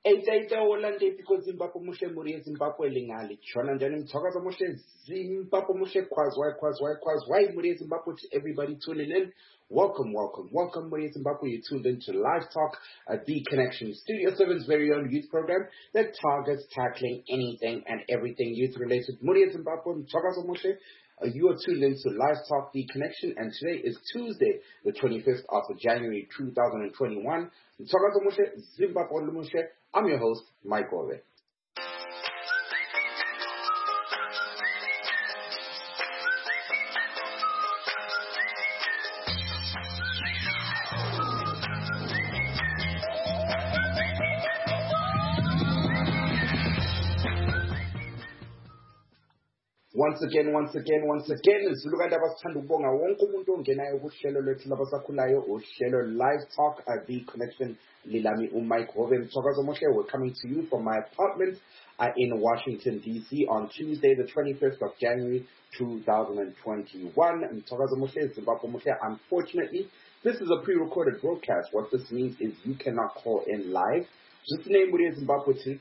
Eita Olande because Zimbabwe Mushe Muri Zimbabwe Lingali, Chona Janim Togaza Mushe, Zimbabwe Mushe, Kwaz, Muri Zimbabwe to everybody tuning in. Welcome, Muri Zimbabwe. You tuned into Live Talk, the Connection Studio 7's very own youth program that targets tackling anything and everything youth related. Muri Zimbabwe, Togaza Mushe. You are tuned into Live Talk, The Connection, and today is Tuesday, the 25th of January, 2021. I'm your host, Mike Ove. Once again, Zuluganda Bastandu Bonga, Wonko Mundo, Genayo, Shelo, Labasakulayo, or Shelo Live Talk at The Connection, Lilami Mike Ove, Togazomoshe. We're coming to you from my apartment in Washington, D.C. on Tuesday, the 25th of January, 2021. And Togazomoshe, Zimbabwe Moshe, unfortunately, this is a pre-recorded broadcast. What this means is you cannot call in live. Just name Zimbabwe to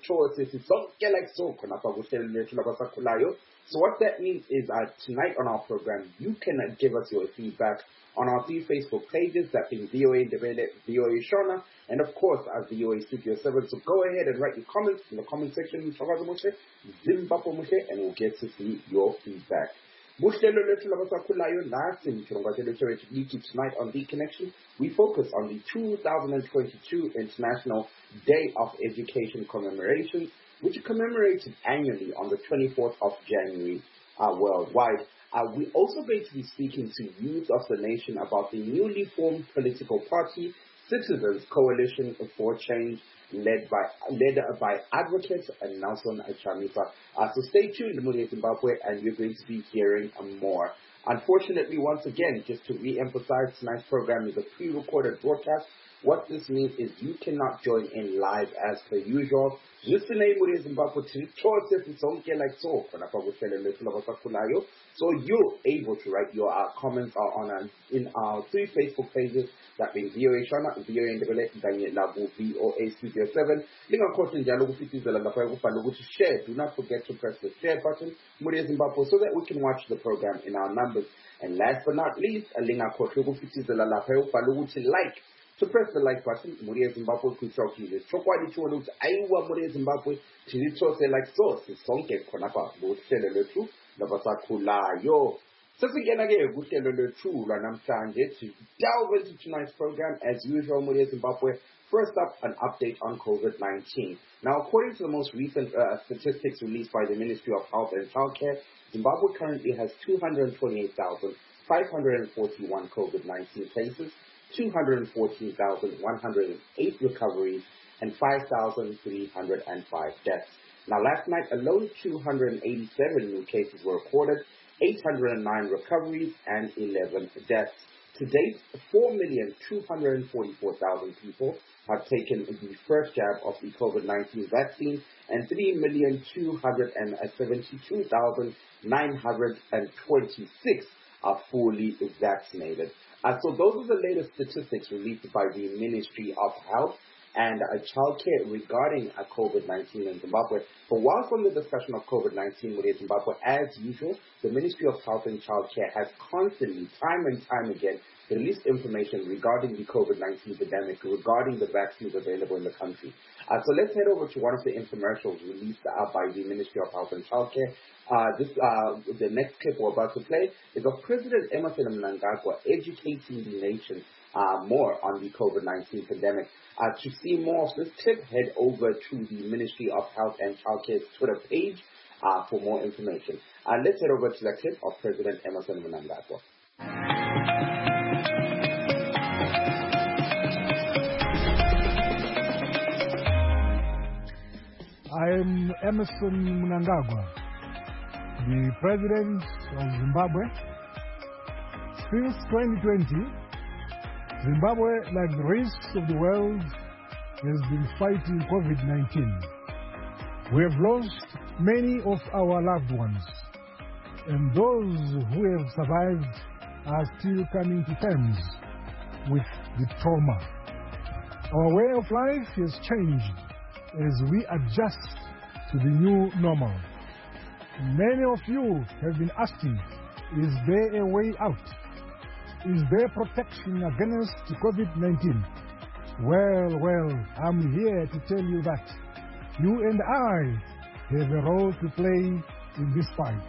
So what that means is tonight on our program, you can give us your feedback on our three Facebook pages, that being VOA Ndebele, VOA Shona, and of course our VOA Studio 7. So go ahead and write your comments in the comment section, Zimbabwe Mushe, and we'll get to see your feedback. Tonight on The Connection, we focus on the 2022 International Day of Education commemorations, which are commemorated annually on the 24th of January worldwide. We're also going to be speaking to youth of the nation about the newly formed political party, Citizens Coalition for Change, led by advocate Nelson Chamisa. So stay tuned, Muri Zimbabwe, and you're going to be hearing more. Unfortunately, once again, just to re-emphasize, tonight's program is a pre-recorded broadcast. What this means is you cannot join in live as per usual. So you're able to write your comments in our three Facebook pages, that being VOA Shona, VOA Ndebele, Daniel VOA Studio 7. Share. Do not forget to press the share button, so that we can watch the program in our numbers. And last but not least, like. To press the like button, Muri Zimbabwe kuchokile. Chokwadi chuo aiwa Muri Zimbabwe tilitose like so sisonke konapa buhlelo lethu labasakulayo. Sesingena ke kuhlelo lethu lanamhlanje to delve into tonight's program as usual. Muri Zimbabwe. First up, an update on COVID-19. Now, according to the most recent statistics released by the Ministry of Health and Childcare, Zimbabwe currently has 228,541 COVID-19 cases, 214,108 recoveries, and 5,305 deaths. Now, last night alone, 287 new cases were reported, 809 recoveries, and 11 deaths. To date, 4,244,000 people have taken the first jab of the COVID-19 vaccine, and 3,272,926 are fully vaccinated. So those are the latest statistics released by the Ministry of Health and Childcare regarding COVID-19 in Zimbabwe. But whilst on the discussion of COVID-19 within Zimbabwe, as usual, the Ministry of Health and Childcare has constantly, time and time again, released information regarding the COVID-19 epidemic, regarding the vaccines available in the country. So let's head over to one of the infomercials released by the Ministry of Health and Childcare. The next clip we're about to play is of President Emmerson Mnangagwa educating the nation more on the COVID-19 pandemic. To see more of this clip, head over to the Ministry of Health and Childcare's Twitter page for more information. Let's head over to the clip of President Emmerson Mnangagwa. I'm Emmerson Mnangagwa, the President of Zimbabwe. Since 2020, Zimbabwe, like the rest of the world, has been fighting COVID-19. We have lost many of our loved ones, and those who have survived are still coming to terms with the trauma. Our way of life has changed, as we adjust to the new normal. Many of you have been asking, is there a way out? Is there protection against COVID-19? Well, I'm here to tell you that you and I have a role to play in this fight.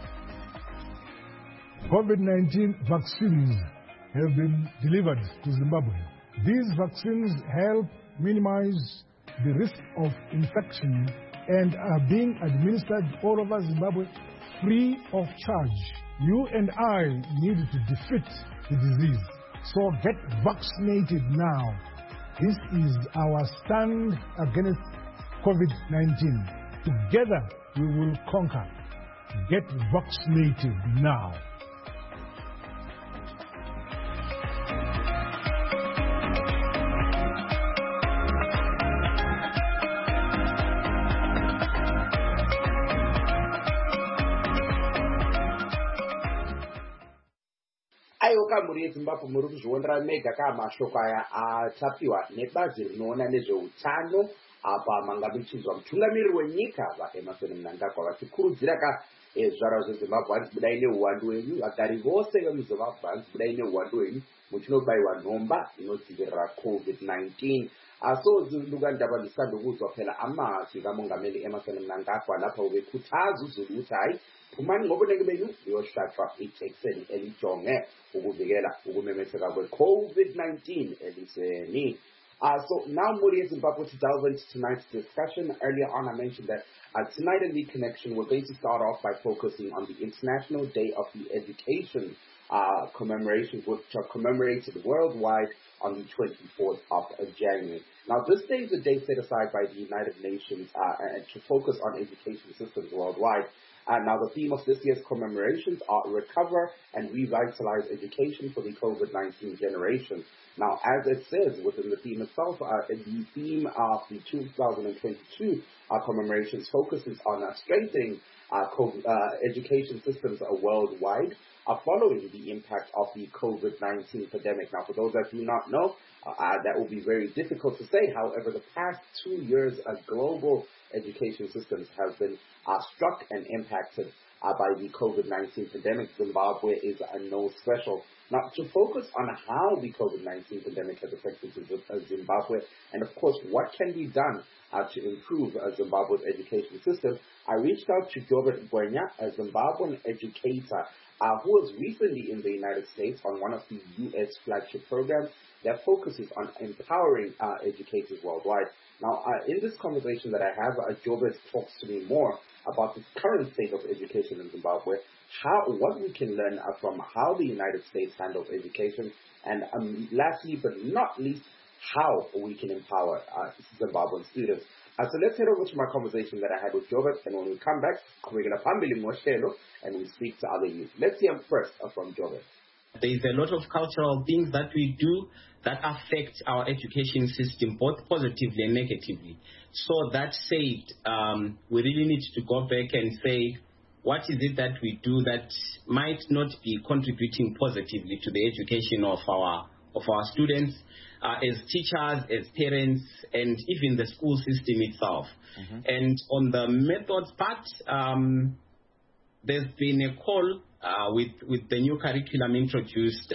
COVID-19 vaccines have been delivered to Zimbabwe. These vaccines help minimize the risk of infection and are being administered all over Zimbabwe free of charge. You and I need to defeat the disease. So get vaccinated now. This is our stand against COVID-19. Together we will conquer. Get vaccinated now. Kamuri yeZimbabwe muri kuzvionera mega kamashoko aya atapiwa nebazi rinoona nezveutano apa manga muchizwa mutungamiriri wenyika vaEmmerson Mnangagwa vachikurudzira zvizvarwa zveZimbabwe hanzi budai neuwandu hwenyu, vagari vose vemuZimbabwe hanzi budai neuwandu hwenyu muchinobayiwa nhomba inodzivirira COVID-19. So ndaba ndisandokudzwa phela amazwi kamongameli Emmerson Mnangagwa lapha ubekhuthaza uzulu ukuthi hayi phumani ngobunengi benu liyohlatshwa ijekiseni elijonge ukuvikela ukumemetheka kwe-COVID-19 elizweni. So now Muri Zimbabwe to delve into tonight's discussion. Earlier on I mentioned that tonight in the connection we're going to start off by focusing on the International Day of the Education commemorations, which are commemorated worldwide on the 24th of January. Now, this day is a day set aside by the United Nations to focus on education systems worldwide. Now, the theme of this year's commemorations are Recover and Revitalize Education for the COVID-19 Generation. Now, as it says within the theme itself, the theme of the 2022 commemorations focuses on strengthening education systems worldwide following the impact of the COVID-19 pandemic. Now, for those that do not know, that will be very difficult to say. However, the past 2 years, global education systems have been struck and impacted by the COVID-19 pandemic. Zimbabwe is no special. Now, to focus on how the COVID-19 pandemic has affected Zimbabwe and, of course, what can be done to improve Zimbabwe's education system, I reached out to Jobert Gwenya, a Zimbabwean educator who was recently in the United States on one of the U.S. flagship programs that focuses on empowering educators worldwide. Now, in this conversation that I have, Jobert talks to me more about the current state of education in Zimbabwe, what we can learn from how the United States handles education, and lastly but not least, how we can empower Zimbabwean students. So let's head over to my conversation that I had with Jobert, and when we come back, we're going to and we speak to other youth. Let's hear first from Jobert. There's a lot of cultural things that we do that affect our education system, both positively and negatively. So that said, we really need to go back and say, what is it that we do that might not be contributing positively to the education of our students, as teachers, as parents, and even the school system itself. Mm-hmm. And on the methods part, there's been a call with the new curriculum introduced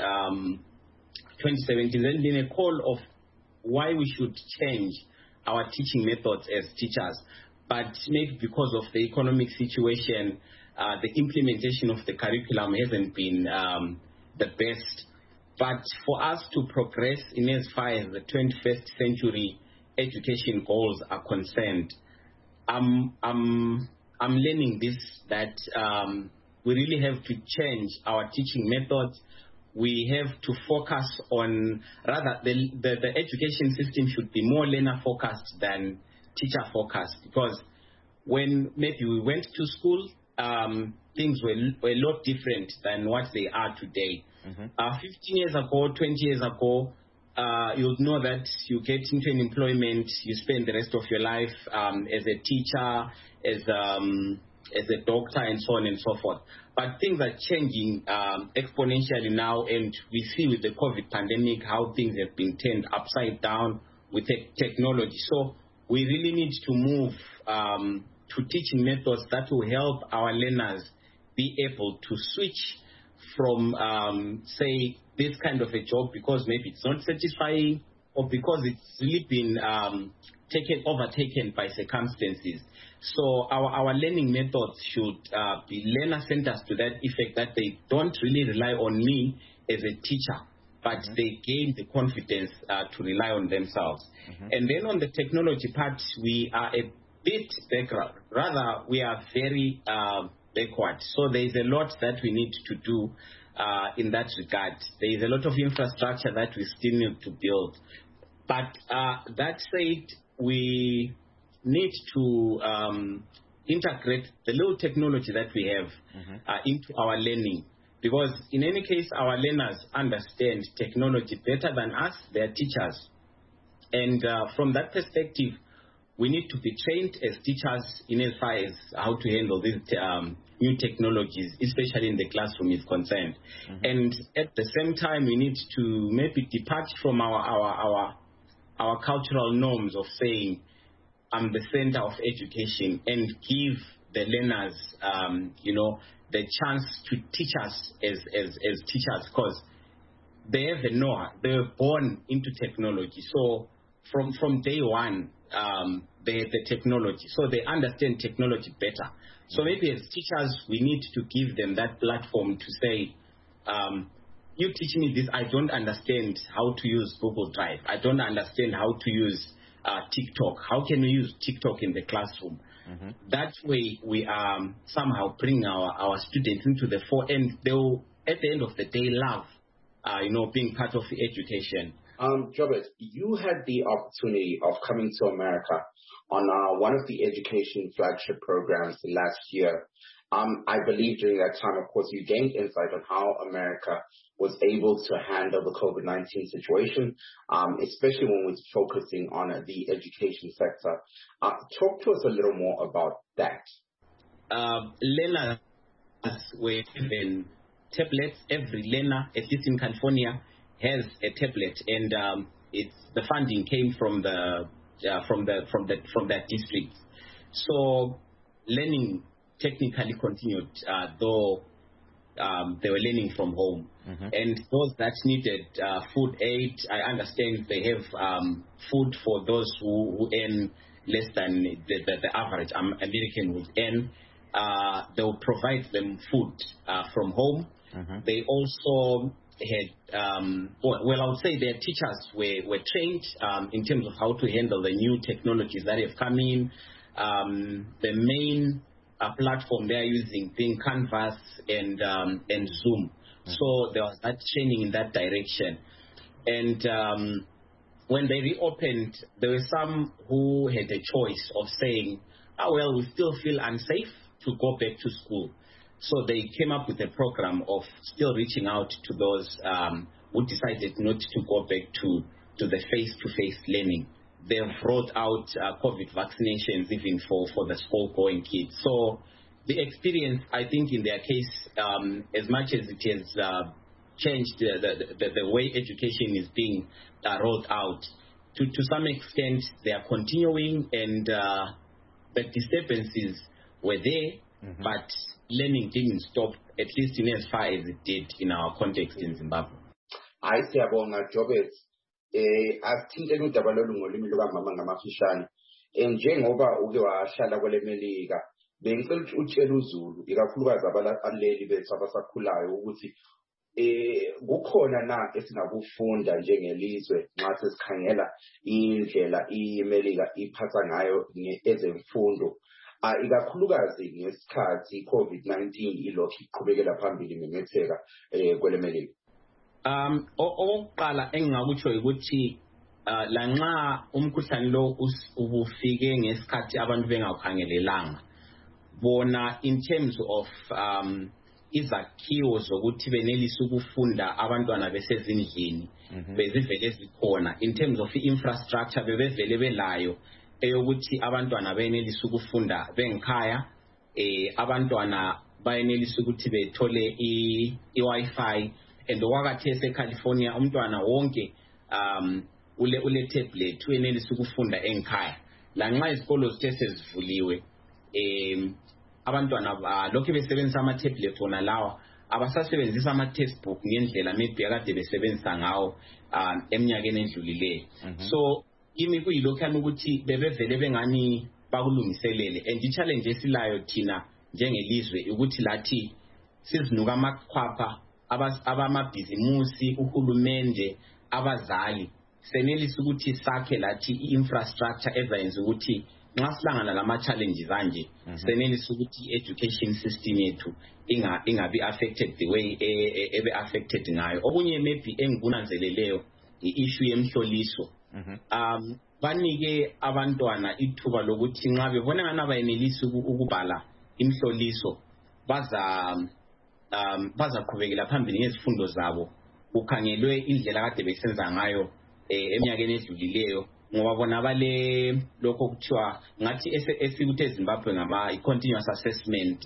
2017. There's been a call of why we should change our teaching methods as teachers. But maybe because of the economic situation, the implementation of the curriculum hasn't been the best. But for us to progress in as far as the 21st century education goals are concerned, I'm learning this, that we really have to change our teaching methods. We have to focus on, rather, the education system should be more learner-focused than teacher-focused, because when maybe we went to school, things were a lot different than what they are today. Mm-hmm. 15 years ago, 20 years ago, you would know that you get into an employment, you spend the rest of your life as a teacher, as a doctor, and so on and so forth. But things are changing exponentially now, and we see with the COVID pandemic how things have been turned upside down with technology. So we really need to move to teaching methods that will help our learners be able to switch from, say, this kind of a job because maybe it's not satisfying or because it's really been overtaken by circumstances. So our learning methods should be learner-centered to that effect, that they don't really rely on me as a teacher, but they gain the confidence to rely on themselves. And then on the technology part, we are a bit background. Rather, we are very backward. So there is a lot that we need to do in that regard. There is a lot of infrastructure that we still need to build. But that said, we need to integrate the little technology that we have into our learning. Because in any case, our learners understand technology better than us, their teachers. And from that perspective, we need to be trained as teachers in as far as how to handle these new technologies, especially in the classroom is concerned. And at the same time, we need to maybe depart from our cultural norms of saying, I'm the center of education, and give the learners, the chance to teach us as teachers, because they have the know-how. They were born into technology. So from day one, they have the technology. So they understand technology better. So maybe as teachers, we need to give them that platform to say, you teach me this, I don't understand how to use Google Drive. I don't understand how to use TikTok. How can we use TikTok in the classroom? That way, we somehow bring our students into the fore, and they will, at the end of the day, love, being part of the education. Jobert, you had the opportunity of coming to America on one of the education flagship programs last year. I believe during that time, of course, you gained insight on how America was able to handle the COVID-19 situation, especially when we're focusing on the education sector. Talk to us a little more about that. Learners were given tablets. Every learner, at least in California, has a tablet, and the funding came from that district. So learning technically continued, though they were learning from home. And those that needed food aid, I understand they have food for those who earn less than the average American would earn. They will provide them food from home. They also had, I would say their teachers were trained in terms of how to handle the new technologies that have come in. The main platform they are using being Canvas and Zoom. So there was that training in that direction. And when they reopened, there were some who had a choice of saying, we still feel unsafe to go back to school. So they came up with a program of still reaching out to those who decided not to go back to the face-to-face learning. They've rolled out COVID vaccinations even for the school-going kids. So the experience, I think, in their case, as much as it has changed the way education is being rolled out, to some extent they are continuing, and the disturbances were there, but learning didn't stop, at least in as far as it did in our context in Zimbabwe. I say about my job is asithintele udaba lolu ngolimi lukamama ngamafishane. Njengoba uke wahlala kwele Melika, bengicela ukuthi utshele uZulu, ikakhulukazi abaleli bethu abasakhulayo, ukuthi kukhona na esingakufunda njengelizwe nxa sesikhangela indlela iMelika iphatha ngayo ezemfundo, ikakhulukazi ngesikhathi COVID-19 ilokhu iqhubekela phambili memetheka kwele Melika. Okokuqala engingakutsho ukuthi lanxa umkhuhlane lo ubufike ngesikhathi abantu bengakhangelelanga, bona in terms of izakhiwo zokuthi benelise ukufunda abantwana besezindlini bezivele zikhona. In terms of infrastructure bebevele belayo eyokuthi abantwana benelise ukufunda bengikhaya, abantwana bayenelise ukuthi bethole i-Wi-Fi. And okwakathesi eCalifornia umntwana wonke ule tablet uyenelisa ukufunda engikhaya. la nxa izikolo zithe sezivuliwe abantwana lokhu besebenzisa ama-tablet wona lawa abasasebenzisa ama-textbook ngendlela maybe akade besebenzisa ngawo eminyakeni endlulileyo. So kimi kuyilokhana ukuthi bebevele bengani bakulungiselele, and i-challenge esilayo thina njengelizwe ukuthi lathi sizinuka amakhwapha abamabhizimusi, uhulumende, abazali senelisa ukuthi sakhe lathi i-infrastructure ezayenza ukuthi nxa silangana lama-challenges anje senelisa ukuthi i-education system yethu ingabi affected the way ebe affected ngayo. Okunye maybe engikunanzeleleyo i-issue yemhloliso. Banike abantwana ithuba lokuthi nxa bebona ngani abayenelisi ukubhala imhloliso bazaqhubekela phambili ngezifundo zabo kukhangelwe indlela kade besenza ngayo eminyakeni edlulileyo, ngoba bona bale lokho kuthiwa ngathi esikuthi eZimbabwe ngama continuous assessment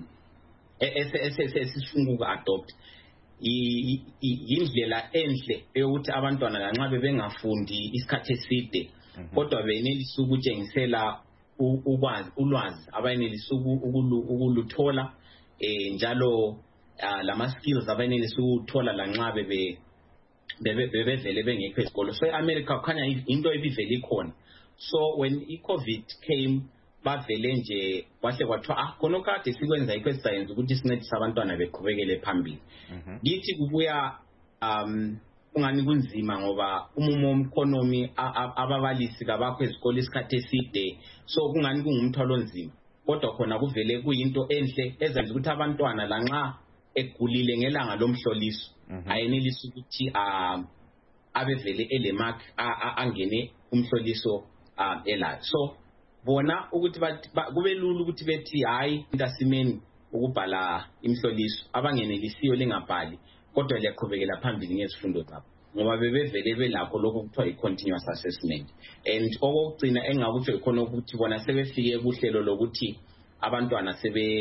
esifuna uku-adopt indlela enhle eyokuthi abantwana lanxa bebengafundi isikhathi eside kodwa benelisa ukutshengisela ulwazi abayenelisa ukuluthola njalo lama-skills abayenelisa ukuthola lanxa bebevele bengekho esikolo. So e-America kukhanya into ebivele ikhona. So when i-COVID came bavele nje kwahle kwathiwa khona kade sikwenza yikho esizayenza ukuthi sincedise abantwana beqhubekele phambili. Ngithi kubuya ungani kunzima ngoba umumo womkhonomi ababalisi kabakho ezikolo isikhathi eside, so kungani kungumthwalo onzima, kodwa khona kuvele kuyinto enhle ezenza ukuthi abantwana lanxa egulile ngelanga lomhloliso ayenelisa ukuthi abevele elemark angene umhloliso elayo. So bona ukuthi kube lula ukuthi bethi hayi intasimeni ukubhala imhloliso, abangenelisiyo lingabhali kodwa liyaqhubekela phambili ngezifundo zabo ngoba bebevele belakho lokho kuthiwa i-continuous assessment. And okugcina engakutsho ikhona ukuthi bona sebefike kuhlelo lokuthi abantwana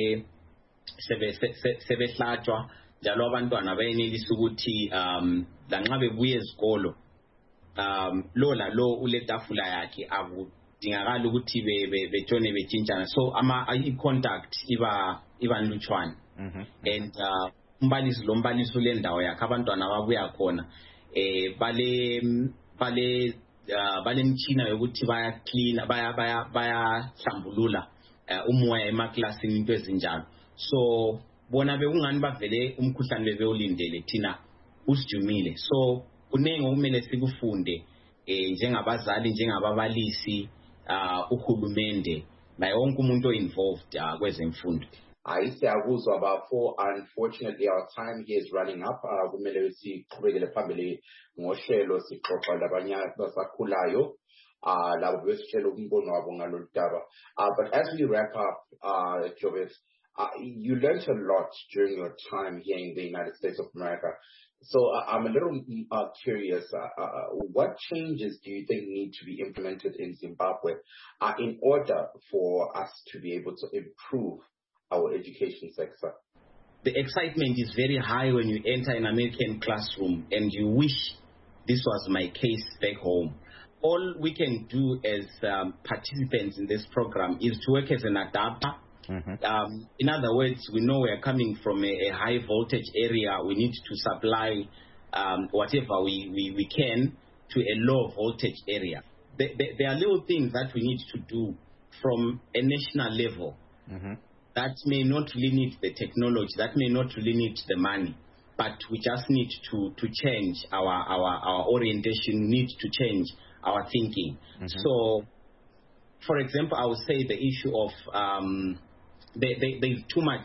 sebehlatshwa njalo abantwana bayenelisa ukuthi lanxa bebuye ezikolo lo lalo uletafula yakhe akudingakala ukuthi betshone betshintshana, so i-contact iba nlutshwana. And umbalisi lombalisi ulendawo yakhe abantwana babuya khona balemtshina yokuthi bayacleana bayahlambulula umoya emaklasini into ezinjalo. So bona bekungani bavele umkhuhlane bebewulindele thina usijumile. So kunenge okumele sikufunde njengabazali, njengababalisi, uhulumende naye wonke umuntu o-involved kwezemfundo. Siyakuzwa bafo. Unfortunately, our time here is running up. Kumele siqhubekele phambili ngohlelo sixoxa labanye abasakhulayo labo besitshela umbono wabo ngalolu daba. But as we wrap up, Jobeth, you learned a lot during your time here in the United States of America. So I'm a little curious, what changes do you think need to be implemented in Zimbabwe in order for us to be able to improve our education sector? The excitement is very high when you enter an American classroom and you wish this was my case back home. All we can do as participants in this program is to work as an adapter. In other words, we know we are coming from a high voltage area. We need to supply whatever we can to a low voltage area. There are little things that we need to do from a national level that may not really need the technology, that may not really need the money, but we just need to change our orientation, need to change our thinking. So, for example, I would say the issue of there's too much,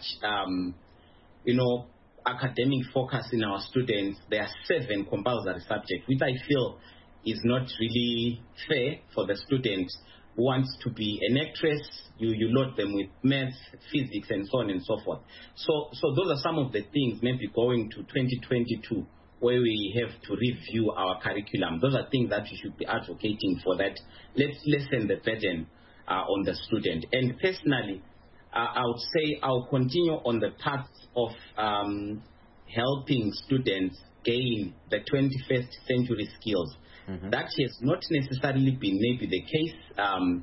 academic focus in our students. There are 7 compulsory subjects, which I feel is not really fair for the student who wants to be an actress. You load them with maths, physics, and so on and so forth. So those are some of the things maybe going to 2022 where we have to review our curriculum. Those are things that we should be advocating for, that let's lessen the burden on the student. And personally, I would say I'll continue on the path of helping students gain the 21st century skills. That has not necessarily been maybe the case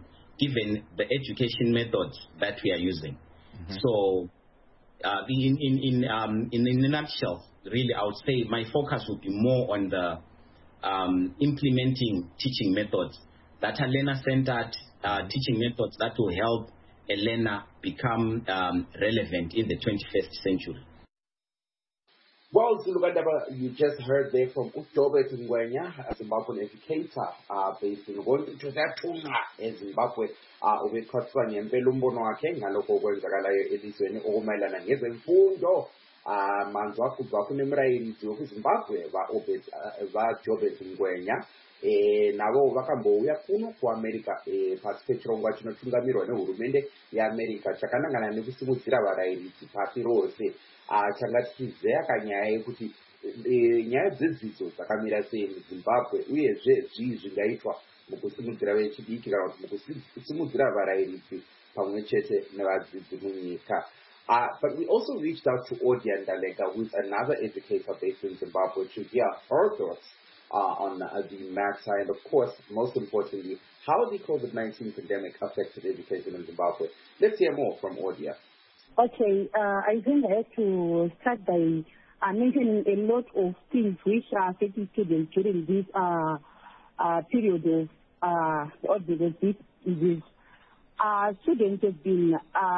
given the education methods that we are using. So, in a nutshell, really, I would say my focus would be more on the implementing teaching methods that are learner-centered, teaching methods that will help a learner become relevant in the 21st century. Well, Zulugandaba, you just heard there from Udobe Ngwenya, a Zimbabwean educator based in Zimbabwe. eZimbabwe ubekhothwa ngempela umbono wakhe ngalokho okwenzakalayo elizweni okumayelana ngezemfundo. Manzi waqhubha kunemrayini yokuZimbabwe va-Jobe Ngwenya nabo vakambouya kuno kuamerica pasi pechirongwa chinotungamirwa nehurumende yeamerica chakanangana nekusimudzira varairidzi pasi rose. Changa tichizeya kanyaya yekuti nyaya dzedzidzo dzakamira sei muZimbabwe uyezve zvii zvingaitwa mukusimudzira vechidiki kana kuti mukusimudzira varairidzi pamwe chete nevadzidzi munyika. But we also reached out to Odia Ndalega, who is another educator based in Zimbabwe, to hear her thoughts on the math side, and of course, most importantly, how the COVID-19 pandemic affected education in Zimbabwe. Let's hear more from Odia. Okay, I think I have to start by mentioning a lot of things which are affecting students during this period of outbreak of this disease. Students have been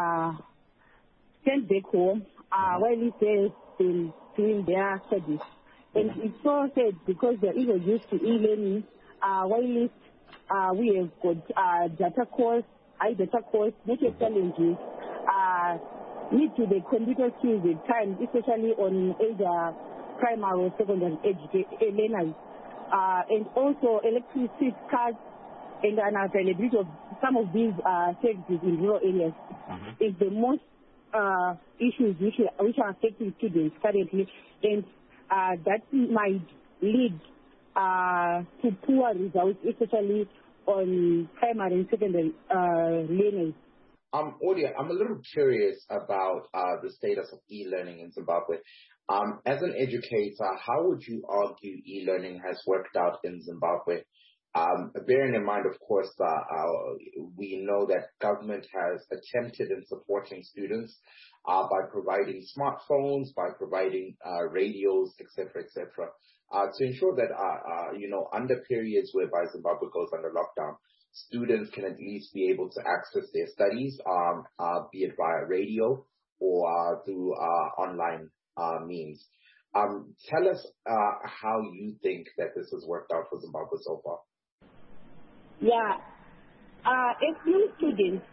sent back home while they've been doing their studies. And it's so sad because they're even used to e-learning, while we have got data course, high data course, major challenges, need to the computer skills at times, especially on either primary or secondary learners, and also electricity cards and unavailability of some of these services in rural areas is the most issues which are affecting students currently, and that might lead to poor results, especially on primary and secondary learners. Odia, I'm a little curious about the status of e-learning in Zimbabwe. As an educator, how would you argue e-learning has worked out in Zimbabwe? Bearing in mind, of course, we know that government has attempted in supporting students by providing smartphones, by providing radios, etc., to ensure that, under periods whereby Zimbabwe goes under lockdown, students can at least be able to access their studies, be it via radio or through online means. Tell us how you think that this has worked out for Zimbabwe so far. Yeah, if new students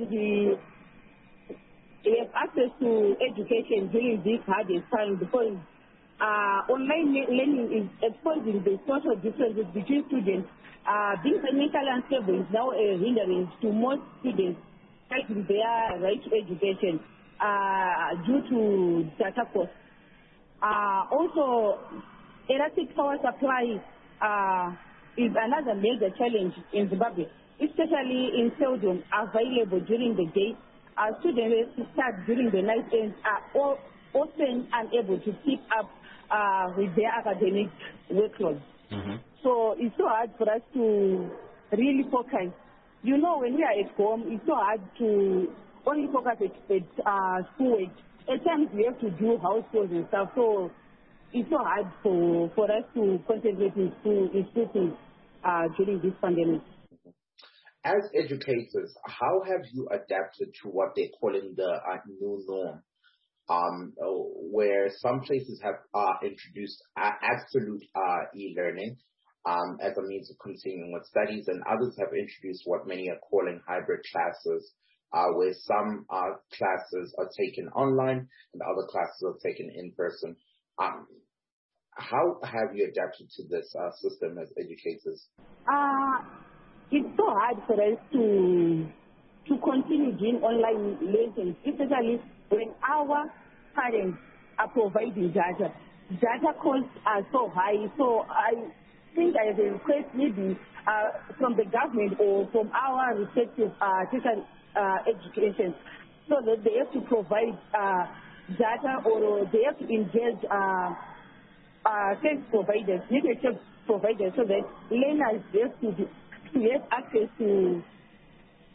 have access to education during this hardest time, because online learning is exposing the social differences between students. Being financially unstable is now a hindrance to most students getting their right to education due to data costs. Also, erratic power supply is another major challenge in Zimbabwe, especially in seldom available during the day. Students who start during the night and are often unable to keep up with their academic workload. So it's so hard for us to really focus. When we are at home, it's so hard to only focus at schoolwork. At times we have to do house chores and stuff, so it's so hard for us to concentrate in school things during this pandemic. As educators, how have you adapted to what they're calling the new norm, where some places have introduced absolute e-learning as a means of continuing with studies, and others have introduced what many are calling hybrid classes, where some classes are taken online and other classes are taken in person. How have you adapted to this system as educators? It's so hard for us to continue doing online lessons, especially when our parents are providing data. Data costs are so high, so I think I have a request maybe from the government or from our respective teacher education, so that they have to provide data, or they have to engage service providers, network providers, so that learners have access to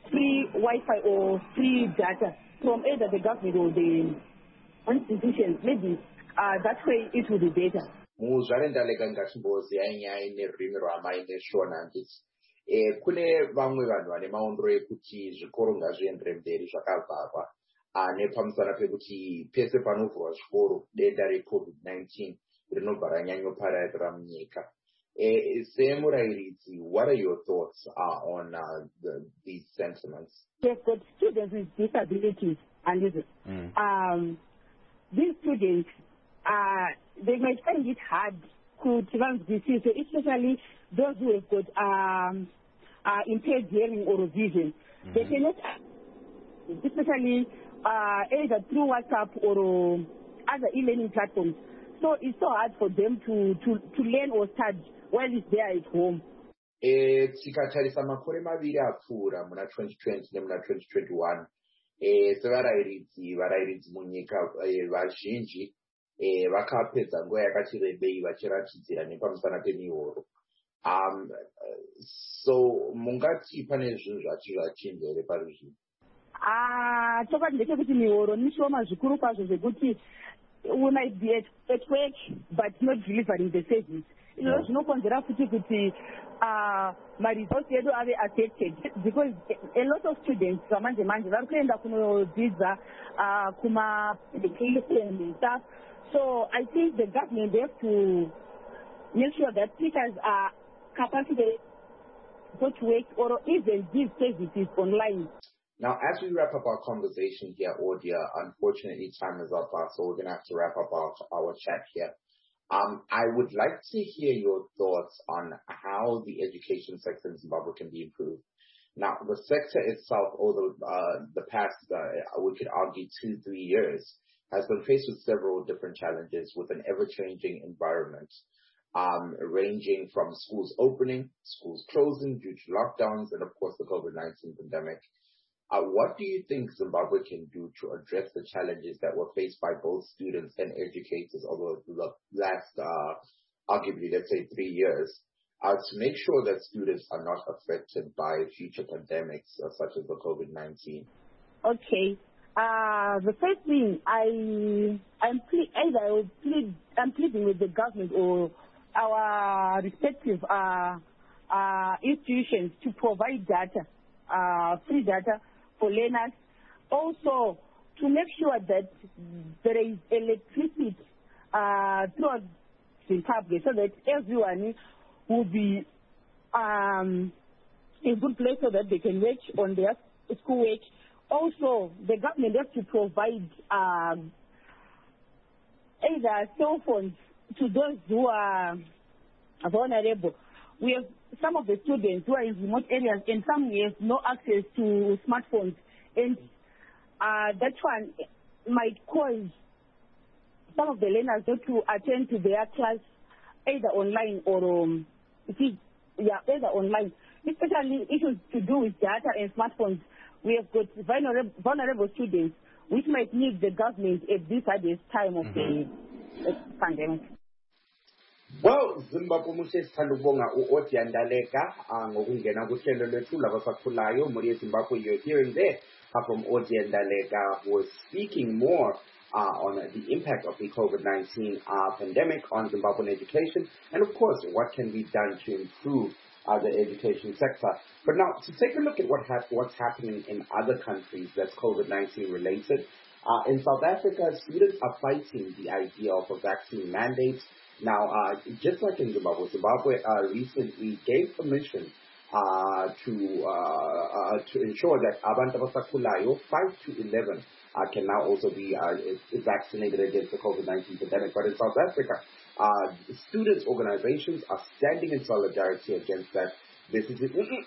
free Wi-Fi or free data from either the government or the institutions. Maybe that way it will be better. Muzvarendaleka ngachimbozi ainyaya nerurimi rwamaine shona handiti. Kune vamwe vanhu vane maondero ekuti zvikoro ngazviendere mberi zvakavharwa nepamusana pekuti pese panovhurwa zvikoro denda reCovid-19 rinobva ranyanyopararira munyika. Semurairidzi, what are your thoughts on these sentiments? They've got students with disabilities, and these students, they might find it hard to transmit, especially those who have got impaired hearing or vision. They cannot, especially either through WhatsApp or other e-learning platforms. So it's so hard for them to learn or study while it's there at home. Tikatarisa makore maviri apfuura muna 2020 nemuna 2021 sevarairidzi munyika vazhinji vakapedza nguva yakati rebei vachiratidzira nepamusana pemihoro. So mungati pane zvinhu zvachinja here paruzvino? Chokwadi ndechekuti mihoro mishoma zvikuru kwazvo zvekuti we might be at work but not delivering the service. Izvozvo zvinokonzera kuti maresults edu ave affected because a lot of students vamanje vari kuenda kunodzidza kuma-education and stuff. So I think the government has to make sure that teachers are capacitated to work or even give services online. Now, as we wrap up our conversation here, Odia, unfortunately time is up, so we're going to have to wrap up our chat here. I would like to hear your thoughts on how the education sector in Zimbabwe can be improved. Now, the sector itself, over the past, we could argue 2-3 years, has been faced with several different challenges with an ever-changing environment, ranging from schools opening, schools closing due to lockdowns, and of course the COVID-19 pandemic. What do you think Zimbabwe can do to address the challenges that were faced by both students and educators over the last, arguably, let's say 3 years, to make sure that students are not affected by future pandemics such as the COVID-19? Okay. The first thing, I'm pleading with the government or our respective institutions to provide data, free data for learners. Also, to make sure that there is electricity throughout Zimbabwe so that everyone will be in a good place so that they can work on their schoolwork. Also, the government has to provide either cell phones to those who are vulnerable. We have some of the students who are in remote areas and some have no access to smartphones. And that one might cause some of the learners not to attend to their class either online or either online. Especially issues to do with data and smartphones. We have got vulnerable students which might need the government at this time of the pandemic. Well, Zimbabwe muhle sithanda ukubonga uOdia Ndaleka ngokungena kuhlelo lwethu labasakhulayo muri Zimbabwe. You're hearing there from Odia Ndaleka, who was speaking more on the impact of the COVID-19 pandemic on Zimbabwean education, and of course what can be done to improve the education sector. But now, to take a look at what's happening in other countries that's COVID-19 related, in South Africa, students are fighting the idea of a vaccine mandate. Now, just like in Zimbabwe recently gave permission to ensure that abantu abasakhulayo 5 to 11 can now also be vaccinated against the COVID-19 pandemic. But in South Africa, students' organizations are standing in solidarity against that. This is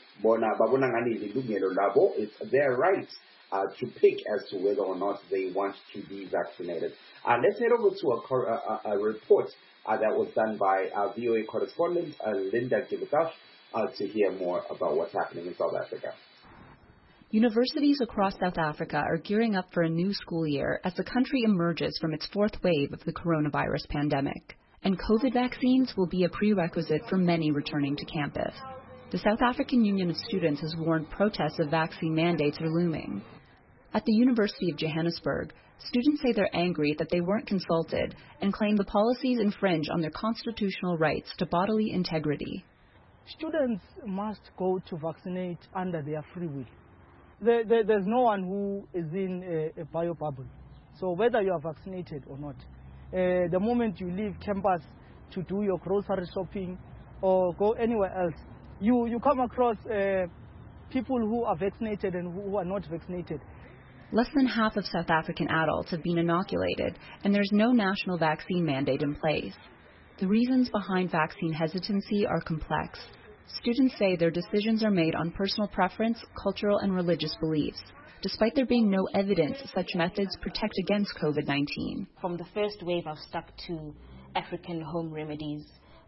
it's their right to pick as to whether or not they want to be vaccinated. Let's head over to a report that was done by our VOA correspondent, Linda Givitash, to hear more about what's happening in South Africa. Universities across South Africa are gearing up for a new school year as the country emerges from its fourth wave of the coronavirus pandemic. And COVID vaccines will be a prerequisite for many returning to campus. The South African Union of Students has warned protests of vaccine mandates are looming. At the University of Johannesburg, students say they're angry that they weren't consulted and claim the policies infringe on their constitutional rights to bodily integrity. Students must go to vaccinate under their free will. There's no one who is in a bio bubble. So whether you are vaccinated or not, the moment you leave campus to do your grocery shopping or go anywhere else, you come across people who are vaccinated and who are not vaccinated. Less than half of South African adults have been inoculated, and there's no national vaccine mandate in place. The reasons behind vaccine hesitancy are complex. Students say their decisions are made on personal preference, cultural and religious beliefs, despite there being no evidence such methods protect against COVID-19. From the first wave, I've stuck to African home remedies.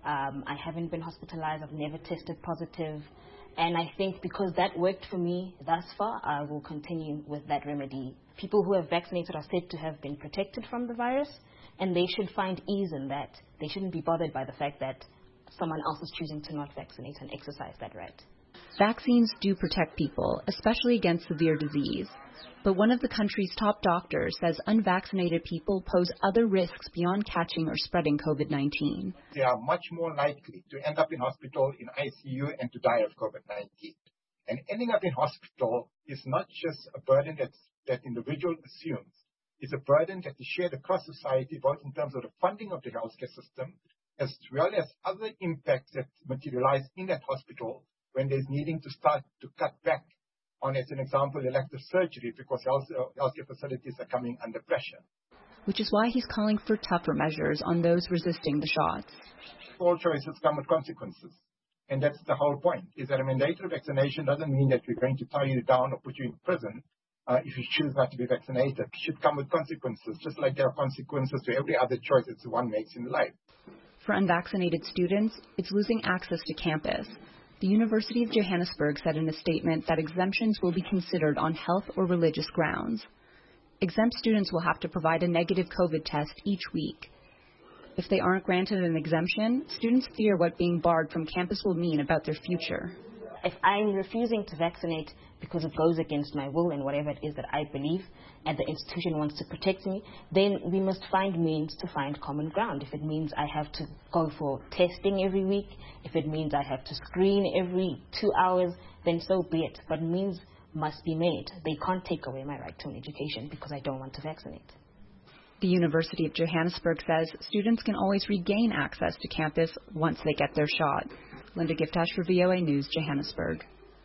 I haven't been hospitalized. I've never tested positive. And I think because that worked for me thus far, I will continue with that remedy. People who have vaccinated are said to have been protected from the virus, and they should find ease in that. They shouldn't be bothered by the fact that someone else is choosing to not vaccinate and exercise that right. Vaccines do protect people, especially against severe disease. But one of the country's top doctors says unvaccinated people pose other risks beyond catching or spreading COVID-19. They are much more likely to end up in hospital, in ICU, and to die of COVID-19. And ending up in hospital is not just a burden that individual assumes. It's a burden that is shared across society, both in terms of the funding of the healthcare system, as well as other impacts that materialize in that hospital when there's needing to start to cut back on, as an example, elective surgery because healthcare facilities are coming under pressure. Which is why he's calling for tougher measures on those resisting the shots. All choices come with consequences. And that's the whole point, is that a mandatory vaccination doesn't mean that we're going to tie you down or put you in prison if you choose not to be vaccinated. It should come with consequences, just like there are consequences to every other choice that one makes in life. For unvaccinated students, it's losing access to campus. The University of Johannesburg said in a statement that exemptions will be considered on health or religious grounds. Exempt students will have to provide a negative COVID test each week. If they aren't granted an exemption, students fear what being barred from campus will mean about their future. If I'm refusing to vaccinate because it goes against my will and whatever it is that I believe, and the institution wants to protect me, then we must find means to find common ground. If it means I have to go for testing every week, if it means I have to screen every 2 hours, then so be it. But means must be made. They can't take away my right to an education because I don't want to vaccinate. The University of Johannesburg says students can always regain access to campus once they get their shot. Linda Giftash for VOA News, Johannesburg.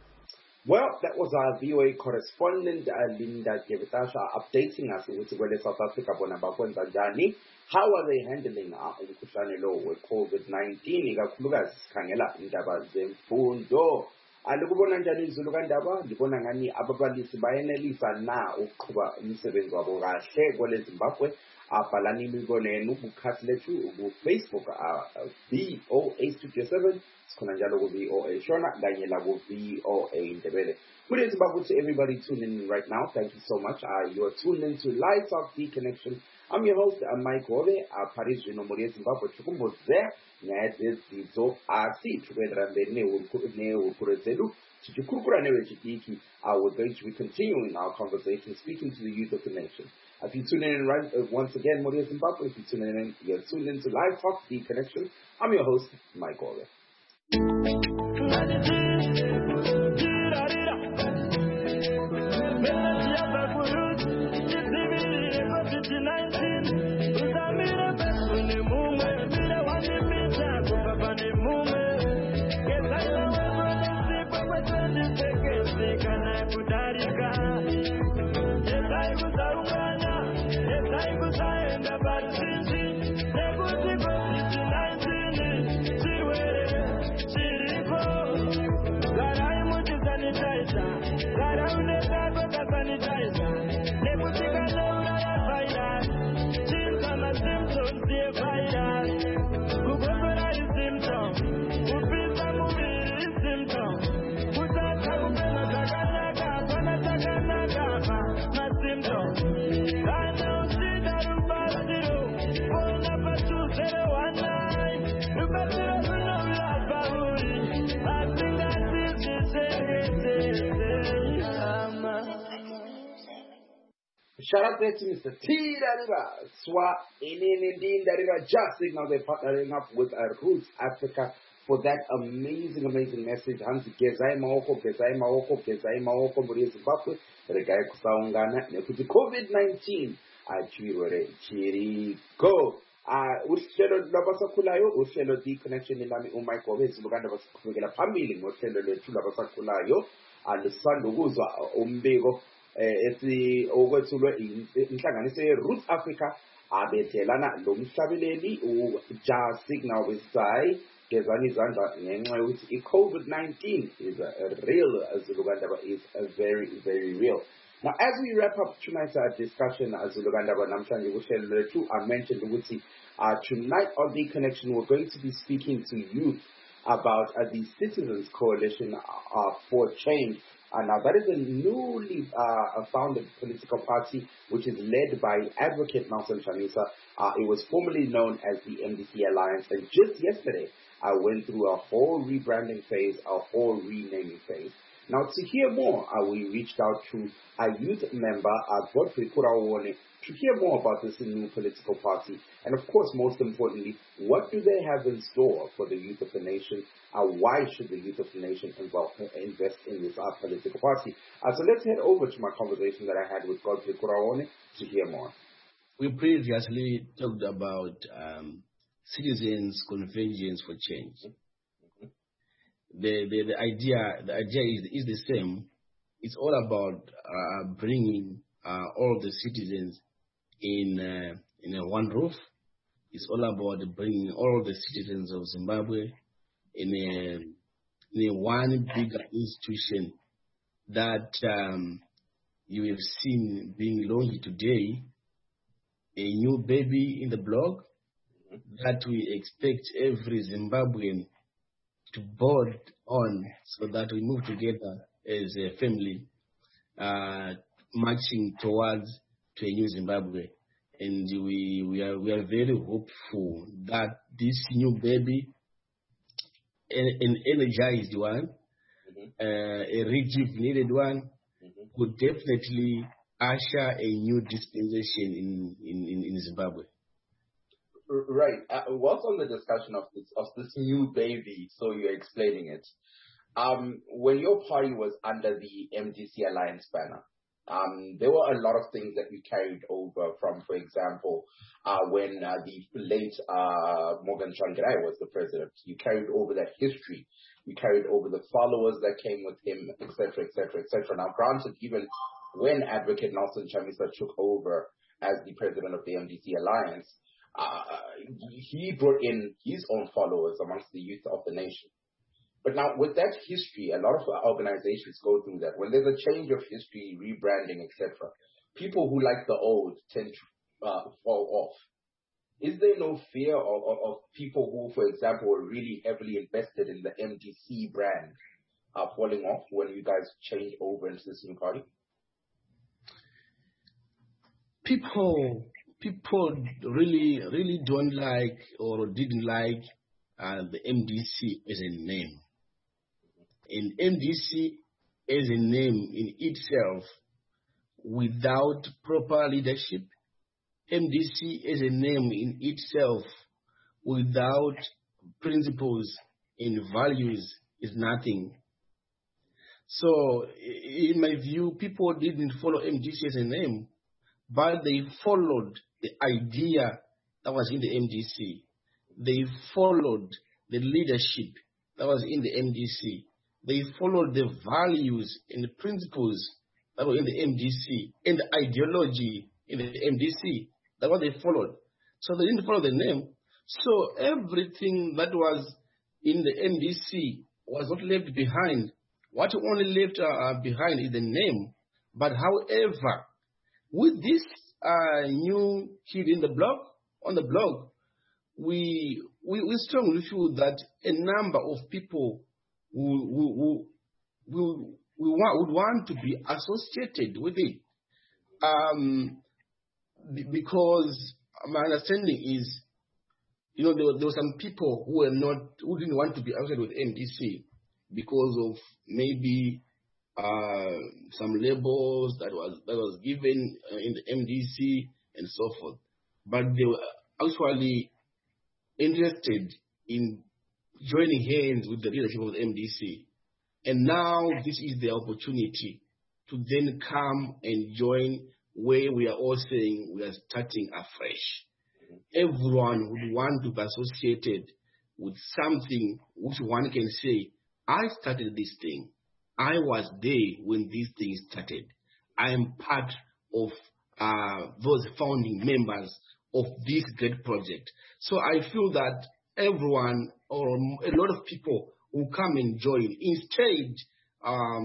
Well, that was our VOA correspondent, Linda Giftash, updating us with South Africa. How are they handling umkhuhlane lo we-COVID-19? Ikakhulukazi sikhangela indaba zemfundo. Alikubona njani izulu kandaba? Ndibona ngani ababalisi bayenelisa na ukuqhuba umsebenzi wabo kahle kwele Zimbabwe. Abhalani imibono yenu kukhasi lethu ku-Facebook VOA Studio 7, sikhona njalo ku-VOA Shona kanye la ku-VOA Ndebele. Good evening to everybody tuning in right now. Thank you so much. You are tuned in to Live Talk D Connection. I'm your host, Mike Ove. Paris Zimbabwe Chukumbo there. We're going to be continuing our conversation, speaking to the youth of the nation. If you tune in right once again, Moria Zimbabwe, if you tune in, you're tuned in to Live Talk D Connection. I'm your host, Mike Ove. Shout out there to Mr. T. Dariba, Swa, Inindin Dariba, Just Signal. They're partnering up with Roots Africa for that amazing message. Hansi Gezai Maoko, Muri Zimbabwe, Regai Kusaungana, Nekuti COVID-19, Achirore, Chiriko. Uhlelo lwabasakhulayo uhlelo di-connection lami uMichael wethu lukanda basikubekela phambili ngohlelo lwethu lwabasakhulayo alisanda ukuzwa umbiko okwethulwe inhlanganiso ye-Roots Africa abethelana lo mhlabeleli uJa Signal Westside gezani izandla ngenxa yokuthi i-COVID-19 is real, Zulugandaba is very, very real. Now, as we wrap up tonight's discussion, Zulugandaba namhlanje kuhlelo lwethu, I mentioned ukuthi tonight on The Connection we're going to be speaking to youth about the Citizens Coalition for Change. Now, that is a newly founded political party which is led by Advocate Nelson Chamisa. It was formerly known as the MDC Alliance, and just yesterday I went through a whole rebranding phase, a whole renaming phase. Now, to hear more, we reached out to a youth member, Godfrey Kurawone, to hear more about this new political party. And of course, most importantly, what do they have in store for the youth of the nation? Why should the youth of the nation invest in this political party? So let's head over to my conversation that I had with Godfrey Kurawone to hear more. We previously talked about Citizens Convergence for Change. The idea is the same. It's all about bringing all the citizens in one roof. It's all about bringing all the citizens of Zimbabwe in one bigger institution that you have seen being launched today. A new baby in the block that we expect every Zimbabwean to board on, so that we move together as a family, marching towards to a new Zimbabwe. And we are very hopeful that this new baby, an energized one, a rejuvenated one, could definitely usher a new dispensation in Zimbabwe. Right. What's on the discussion of this new baby? So you're explaining it. When your party was under the MDC Alliance banner, there were a lot of things that you carried over from, for example, when the late Morgan Tsvangirai was the president. You carried over that history. You carried over the followers that came with him, etc., etc., etc. Now, granted, even when Advocate Nelson Chamisa took over as the president of the MDC Alliance, he brought in his own followers amongst the youth of the nation. But now, with that history, a lot of organizations go through that. When there's a change of history, rebranding, etc., people who like the old tend to fall off. Is there no fear of people who, for example, were really heavily invested in the MDC brand falling off when you guys change over into this new party? People really don't like or didn't like the MDC as a name. And MDC as a name in itself, without proper leadership, MDC as a name in itself, without principles and values, is nothing. So, in my view, people didn't follow MDC as a name, but they followed the idea that was in the MDC. They followed the leadership that was in the MDC. They followed the values and the principles that were in the MDC and the ideology in the MDC. That's what they followed. So they didn't follow the name. So everything that was in the MDC was not left behind. What only left behind is the name. But however, with this new kid in the block, on the block, we strongly feel that a number of people would want to be associated with it. Because my understanding is, there were some people who didn't want to be associated with MDC because of maybe some labels that was given in the MDC and so forth. But they were actually interested in joining hands with the leadership of the MDC. And now this is the opportunity to then come and join, where we are all saying we are starting afresh. Everyone would want to be associated with something which one can say, I started this thing. I was there when this thing started. I am part of those founding members of this great project. So I feel that everyone, or a lot of people, will come and join. Instead, our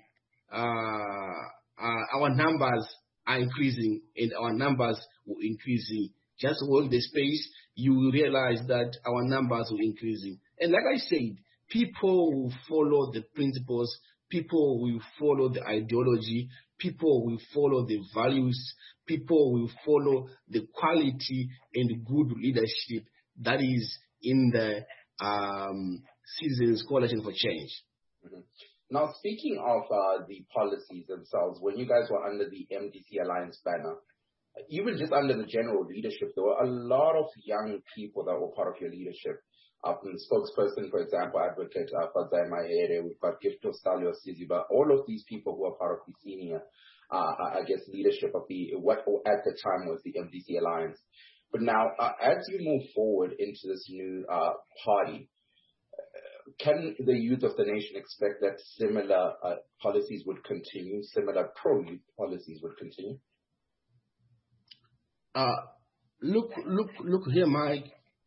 numbers are increasing, and our numbers will increasing. Just work the space, you will realize that our numbers will increasing. And like I said, people will follow the principles, people will follow the ideology, people will follow the values, people will follow the quality and good leadership that is in the Citizens Coalition for Change. Mm-hmm. Now, speaking of the policies themselves, when you guys were under the MDC Alliance banner, even just under the general leadership, there were a lot of young people that were part of your leadership. Spokesperson, for example, Advocate Fadzai Mahere, we've got Gifto Stalio Siziba, all of these people who are part of the senior, leadership of what at the time was the MDC Alliance. But now, as you move forward into this new party, can the youth of the nation expect that similar policies would continue, similar pro-youth policies would continue? Look here, Mike.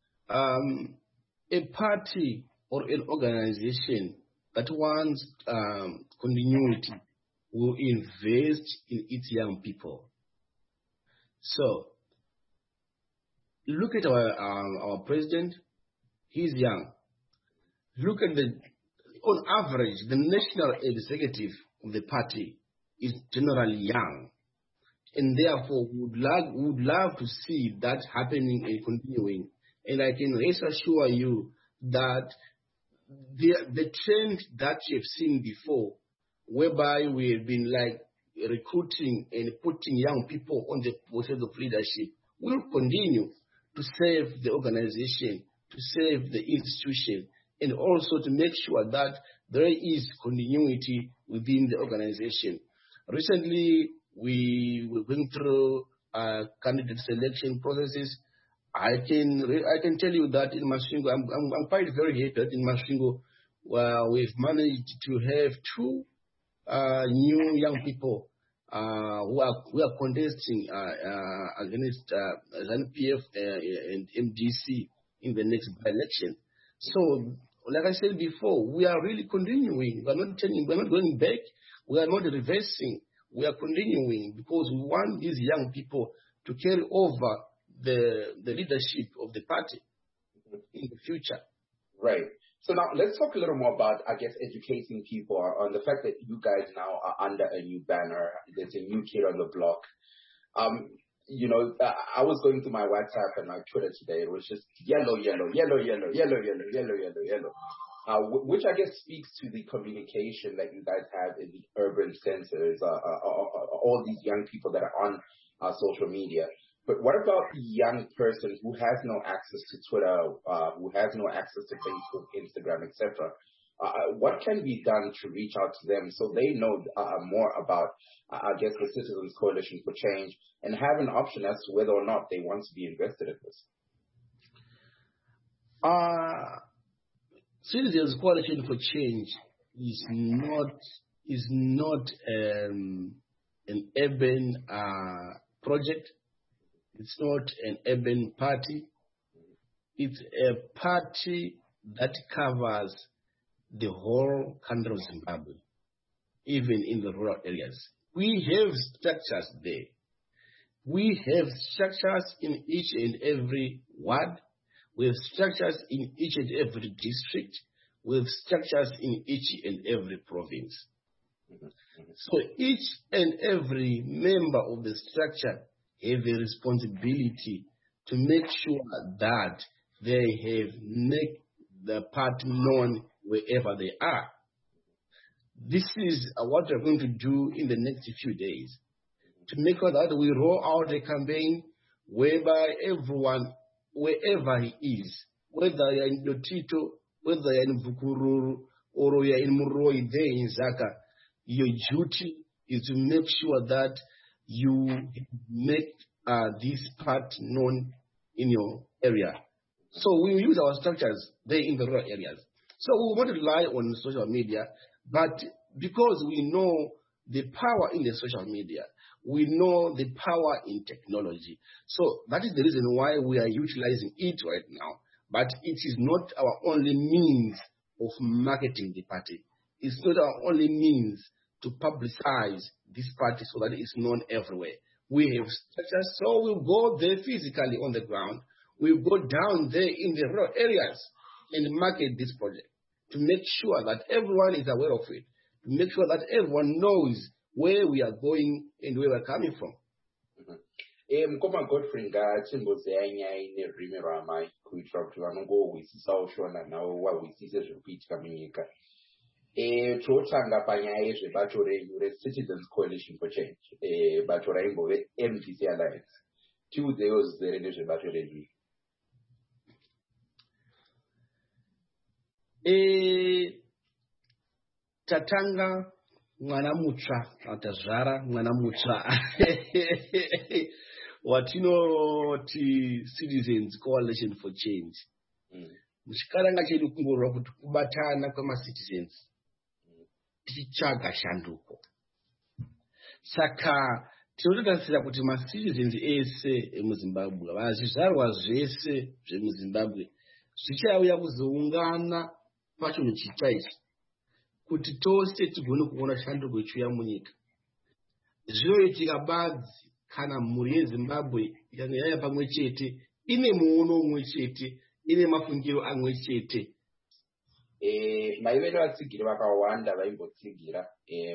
A party or an organization that wants continuity will invest in its young people. So, look at our president. He's young. Look at on average, the national executive of the party is generally young. And therefore, we would love to see that happening and continuing. And I can reassure you that the trend that you have seen before, whereby we have been like recruiting and putting young people on the position of leadership, will continue to serve the organization, to serve the institution, and also to make sure that there is continuity within the organization. Recently, we were going through candidate selection processes. I can tell you that in Masvingo, I'm quite very happy that in Masvingo, we've managed to have 2 new young people who are contesting against ZANU-PF and MDC in the next election. So, like I said before, we are really continuing. We are not turning, we are not going back. We are not reversing. We are continuing because we want these young people to carry over the leadership of the party in the future. Right. So now let's talk a little more about, I guess, educating people on the fact that you guys now are under a new banner. There's a new kid on the block. I was going through my WhatsApp and my Twitter today. It was just yellow, yellow, yellow, yellow, yellow, yellow, yellow, yellow, yellow. Which I guess speaks to the communication that you guys have in the urban centers, all these young people that are on social media. But what about the young person who has no access to Twitter, who has no access to Facebook, Instagram, etc.? What can be done to reach out to them so they know more about, I guess, the Citizens Coalition for Change and have an option as to whether or not they want to be invested in this? Citizens Coalition for Change is not an urban project. It's not an urban party. It's a party that covers the whole country of Zimbabwe, even in the rural areas. We have structures there. We have structures in each and every ward. We have structures in each and every district. We have structures in each and every province. So each and every member of the structure have a responsibility to make sure that they have made the party known wherever they are. this is what we're going to do in the next few days to make sure that we roll out a campaign whereby everyone, wherever he is, whether you're in Lotito, whether you're in Bukururu, or you're in Muroi, there in Zaka, your duty is to make sure that you make this part known in your area. So we use our structures there in the rural areas. So we want to rely on social media, but because we know the power in the social media, we know the power in technology. So that is the reason why we are utilizing it right now. But it is not our only means of marketing the party. It's not our only means to publicize this party so that it's known everywhere. We have structures, so we'll go there physically on the ground. We'll go down there in the rural areas and market this project to make sure that everyone is aware of it, to make sure that everyone knows where we are going and where we're coming from. Mkoma Godfrey ngatimbozeya nyaya nerurimi rwamai kuitira kuti vanongohwisisa ushona navo vahwisise zviri kuitika munyika. Totanga panyaya yezvebato renyu reCitizens Coalition for Change, bato raimbove MDC Alliance. Tiudzewo zizere nezvebato renyu. Tatanga mwana mutsva, tazvara mwana mutsva. Watinoti Citizens Coalition for Change. Muchikaranga chedu kungorwa kuti kubatana kwema-citizens tichitsvaga shanduko. Saka tinototarisira kuti ma-citizens ese emuZimbabwe, vazvizvarwa zvese zvemuZimbabwe zvichauya kuzoungana pachinhu chitsva ichi kuti tose tigone kuona shanduko ichiuya munyika. Zvinoitika badzi kana mhuri yeZimbabwe yange yaya pamwe chete, ine muono umwe chete, ine mafungiro amwe chete. Mai vedu vatsigiri vakawanda vaimbotsigira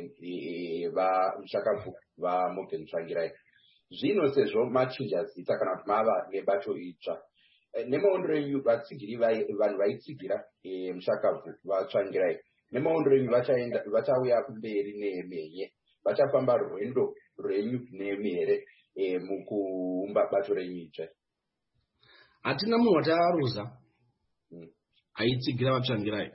vamushakabvu vaMorgan Tsvangirai. Zvino sezvo machinja zita kana kuti mava nebato itsva, nemaondero enyu vatsigiri vanhu vaitsigira mushakabvu vaTsvangirai, nemaondero enyu vachauya kumberi nemhenye, vachafamba rwendo rwenyu nemhere mukuumba bato renyu itsva? Hatina munhu wataaruza aitsigira vaTsvangirai,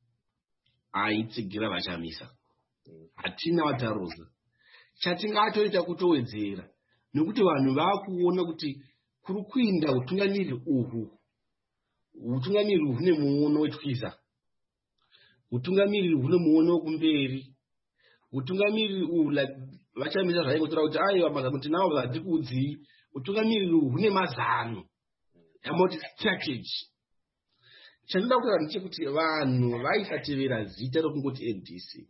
aitsigira vachamisa. Hatina wataruza. Chatingatoita kutowedzera nekuti vanhu vakuona kuti kuri kuinda utungamiri uhu. Utungamiri uhu hune muono wetwiza. Utungamiri hune muono wekumberi. Utungamiri uhu vachamisa zvaingotora kuti aiwa mazano tinawo vatikuudzii. Utungamiri uhu hune mazano. Yamoti strategy. Chandoda kutaura ndechekuti vanhu vaisatevera zita rokungoti MDC.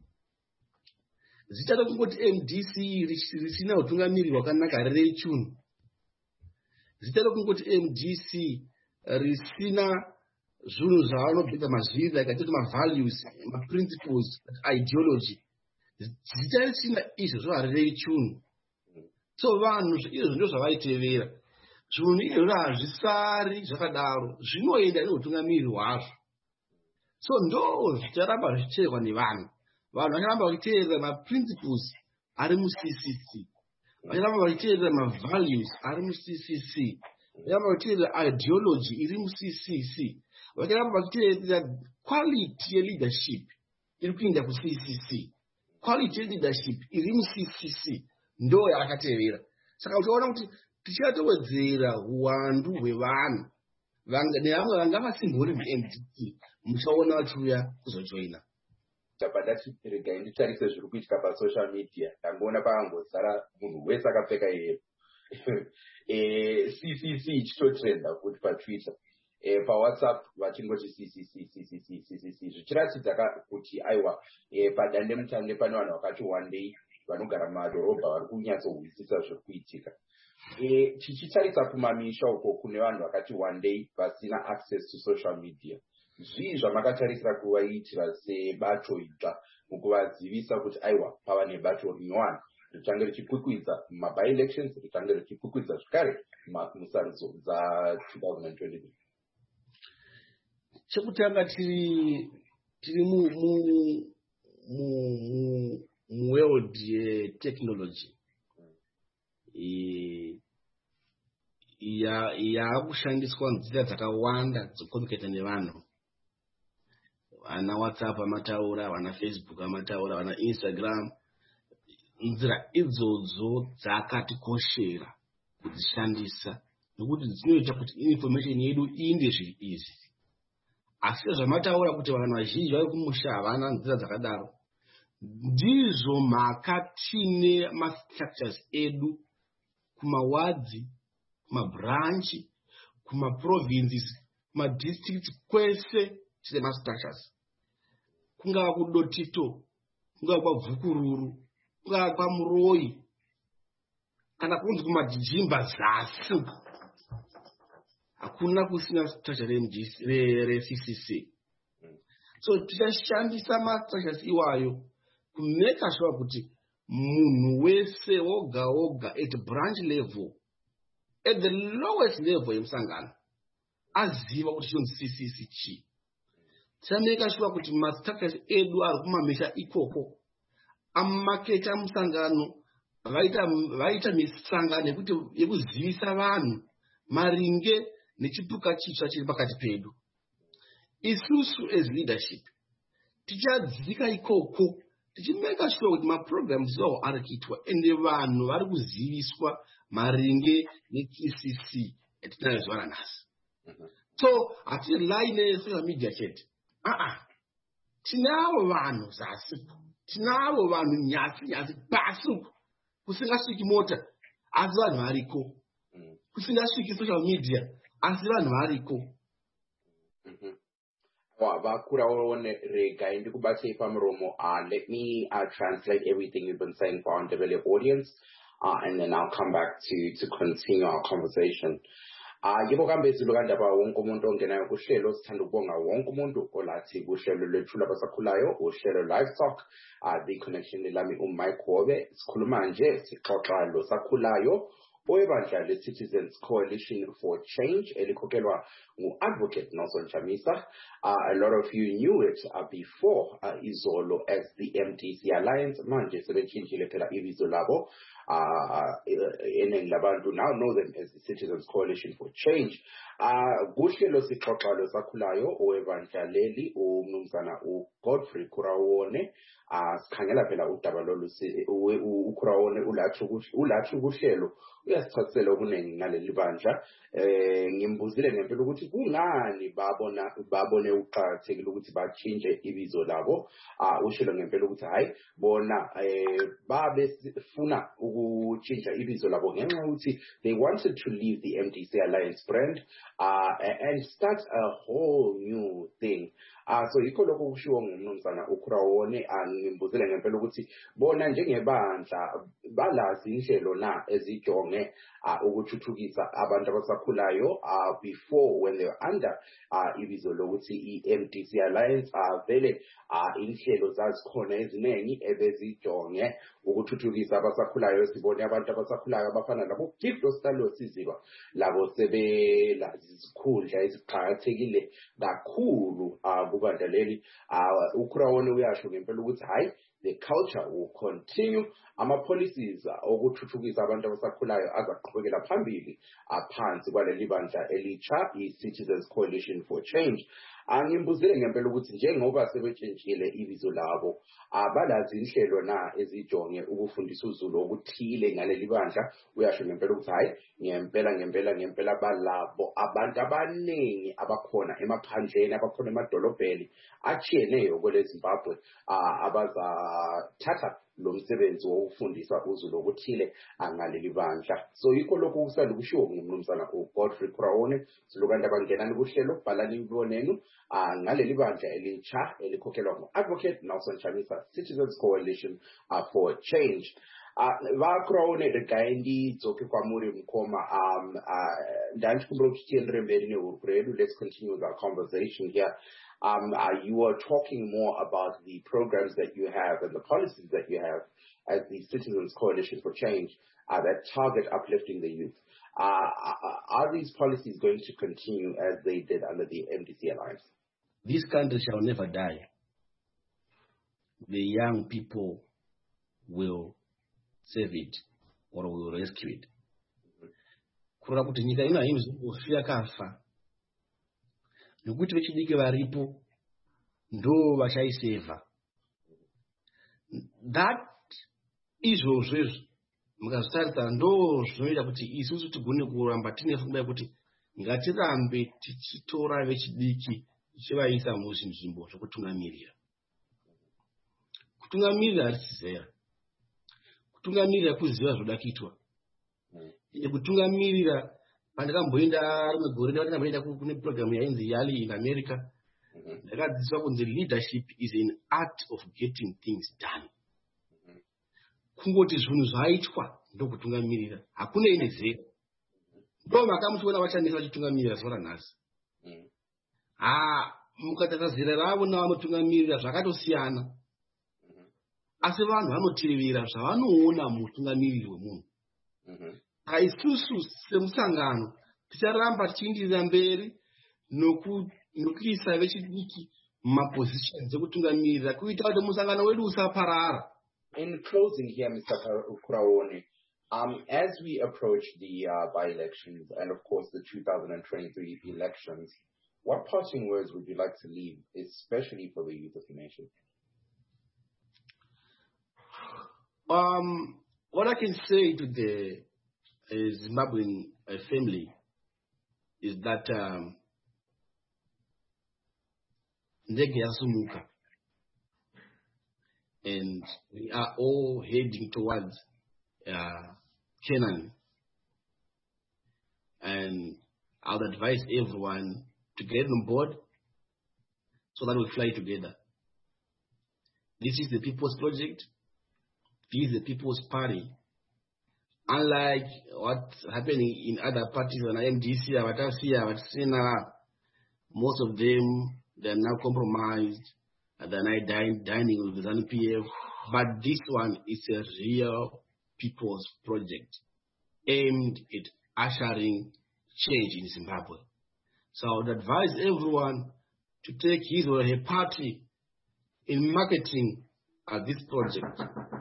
Zita rokungoti MDC risina utungamiri hwakanaka rechunhu. Zita rokungoti MDC risina zvinhu zvavanobvisa mazviri akatoti ma-values, ma-principles, ideology. Zita risina izvo zvavarechunhu. So vanhu izvo ndizvo zvavaitevera. Zvinhu izvozvo hazvisari zvakadaro, zvinoenda neutungamiri hwazvo. So ndo zvicharamba zvichiteerwa nevanhu. Vanhu vacharamba vachiteerera ma-principles ari mu-CCC. Vacharamba vachiteerera ma-values ari mu-CCC. Vacharamba vachiteerera ideology iri mu-CCC. Vacharamba vachiteerera quality ye-leadership iri kuinda ku-CCC. Quality ye-leadership iri mu-CCC ndo yavakatevera. Saka uchaona kuti tichatowedzera uwandu hwevanhu nevamwe vanga vasimbori muMDC muchaona vachiuya kuzojoina. Regai nditarise zviri kuitika pasocial media. Ndangoona pakangozara munhu wese akapfeka yero. CCC ichitotrenda kuti paTwitter, paWhatsApp vachingoti CCC zvichiratidza kuti aiwa padande mutande pane vanhu vakati wandei vanogara mumadhorobha vari kunyatsohwisisa zviri kuitika. Tichitarisa kumamisha uko kune vanhu vakati wandei vasina access to social media, zvii zvamakatarisira kuvaitira sebato idzva mukuvazivisa kuti aiwa pava nebato rinyowani richange richikwikwiza muma-by-elections, richange richikwikwiza zvakare musarudzo dza2023? Chekutanga tiri world technology yakushandiswa nzira dzakawanda dzokomuniketa nevanhu. Vana WhatsApp amataura, vana Facebook amataura, vana Instagram. Nzira idzodzo dzakatikoshera kudzishandisa nokuti dzinoita kuti information yedu inde zviri easy. Asi zvamataura kuti vanhu vazhinji vari kumusha havana nzira dzakadaro, ndizvo mhaka tine mastructures edu kumawadzi, kumabranchi, kumaprovinces, kumadistricts, kwese tine mastructures. Kungava kudotito, kungava kwabvukururu, kungava kwaMuroi, kana kunzi kumadzijimba zasi, hakuna kusina structure re-CCC. So tichashandisa mastructures iwayo kumeka sure kuti munhu wese woga woga at branch level, at the lowest level yemusangano, aziva kuti chonzi CCC chi. Tisameka sure kuti mastructures edu ari kumamisha ikoko, amaketa musangano, vaita misangano yekuzivisa vanhu maringe nechipuka chitsva chiri pakati pedu. Isusu as leadership tichadzika ikoko, tichimeka sure kuti maprograms awo ari kuitwa ende vanhu vari kuziviswa maringe neCCC etinayo zuva ranhasi. So hatirely nesocial media chete. Tinavo vanhu zasi, tinavo vanhu nyasi pasi, kusingasviki mota asi vanhu variko, kusingasviki social media asi vanhu variko. Let me translate everything you've been saying for our developed audience, and then I'll come back to continue our conversation. Yebo kambe silokandaba wonke umuntu ongenayo kuhlelo, sithanda ukubonga wonke umuntu olathi kuhlelo lethu labasakhulayo, uhlelo livestock, the connection lami uMike Hobe. Sikhuluma nje sixoxa lo sakhulayo oyebandla le-Citizens Coalition for Change elikhokhelwa ngu-Advocate Nelson Chamisa. A lot of you knew it before izolo as the MDC Alliance. Manje sebetshintshile phela ibizo labo. Eningi labantu now know them as the Citizens Coalition for Change. Kuhlelo sixoxa lo sakhulayo oyebandla leli umnumzana uGodfrey Kurawone. Sikhangela phela udaba lolu uKurawone ulathi kuhlelo uyasichasisela okuningi ngaleli bandla. Ngimbuzile ngempela ukuthi kungani babone uqakathekile ukuthi batshintshe ibizo labo. Ushilo ngempela ukuthi hayi bona babefuna ukutshintsha ibizo labo ngenxa ukuthi they wanted to leave the MDC Alliance brand and start a whole new thing. So yikho lokho kushiwo ngumnumzana uKurawone. Ngimbuzile ngempela ukuthi bona njengebandla balazi inhlelo na ezijonge ukuthuthukisa abantu abasakhulayo before when they were under ibizo lokuthi i-MDC Alliance. Vele inhlelo zazikhona eziningi ebezijonge ukuthuthukisa abasakhulayo. Sibone abantu abasakhulayo abafana labo Gift Ostalo Siziba, labo sebelazi izikhundla eziqhakathekile kakhulu kubandla leli. uKurawone uyasho ngempela ukuthi hayi, the culture will continue. Ama-policies okuthuthukisa abantu abasakhulayo azaqhubekela phambili phansi kwaleli bandla elitsha, i-Citizens Coalition for Change. Ngimbuzile ngempela ukuthi njengoba sebetshintshile ibizo labo, balazi inhlelo na ezijonge ukufundisa uZulu okuthile ngaleli bandla. Uyasho ngempela ukuthi hayi, ngempela balabo abantu abaningi abakhona emaphandleni, abakhona emadolobheni achiyeneyo kwele Zimbabwe, abazathatha lo msebenzi wokufundisa uZulu okuthile ngaleli bandla. So yikho lokho kusanda kushiwo ngumnumzana uGodfrey Kurawone. Silokanda bangenani kuhlelo, bhalani ibonenu ngaleli bandla elitsha elikhokhelwa ngu-Advocate Nelson Chamisa, Citizens Coalition for Change. Kurawone regaindi dzoke kwamuri mkoma ndanchikumbira kuti tiendere mberi neurugredu. Let's continue our conversation here. You are talking more about the programs that you have and the policies that you have as the Citizens Coalition for Change that target uplifting the youth. Are these policies going to continue as they did under the MDC Alliance? This country shall never die. the young people will save it or will rescue it. Kurora kuti nyika ino haimuzombofi yakafa nekuti vechidiki varipo ndo vachaiseva. That izvozvo mukazvitarisa ndo zvinoita kuti isusu tigone kuramba tine pfungwa yekuti ngatirambe tichitora vechidiki tichivaisa muzvinzvimbo zvokutungamirira. Kutungamirira harisi zera. Kutungamirira kuziva zvoda kuitwa. Kutungamirira pandakamboenda rimwe gore ndakamboenda kune program yainzi Yali in America. Ndakadzidziswa kunzi leadership is an art of getting things done. Kungoti zvinhu zvaitwa ndokutungamirira. Hakuna ine zera. Ndo makamutoona vachanesa vachitungamirira zuva ranhasi. Mukatarisa zera ravo navanotungamirira zvakatosiyana. Asi vanhu vanotirivira zvavanoona mutungamiriri wemunhu. Isusu semusangano ticharamba tichiindirira mberi nokuisa vechidiki mumapositions ekutungamirira kuita kuti musangano wedu usaparara. In closing here, Mr. Kuraone, as we approach the by-elections and of course the 2023 elections, what parting words would you like to leave, especially for the youth of the nation? What I can say to the Zimbabwean family is that ndege yasumuka, and we are all heading towards Canaan. And I would advise everyone to get on board so that we fly together. This is the People's Project. This is the People's Party. Unlike what's happening in other parties on MDC, most of them, they're now compromised, and they're now dining with the ZANU-PF. But this one is a real People's Project aimed at ushering change in Zimbabwe. So I would advise everyone to take his or her party in marketing this project,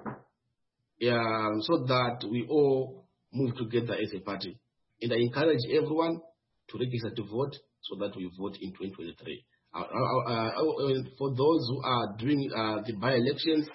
so that we all move together as a party. And I encourage everyone to register to vote so that we vote in 2023. For those who are doing the by-elections,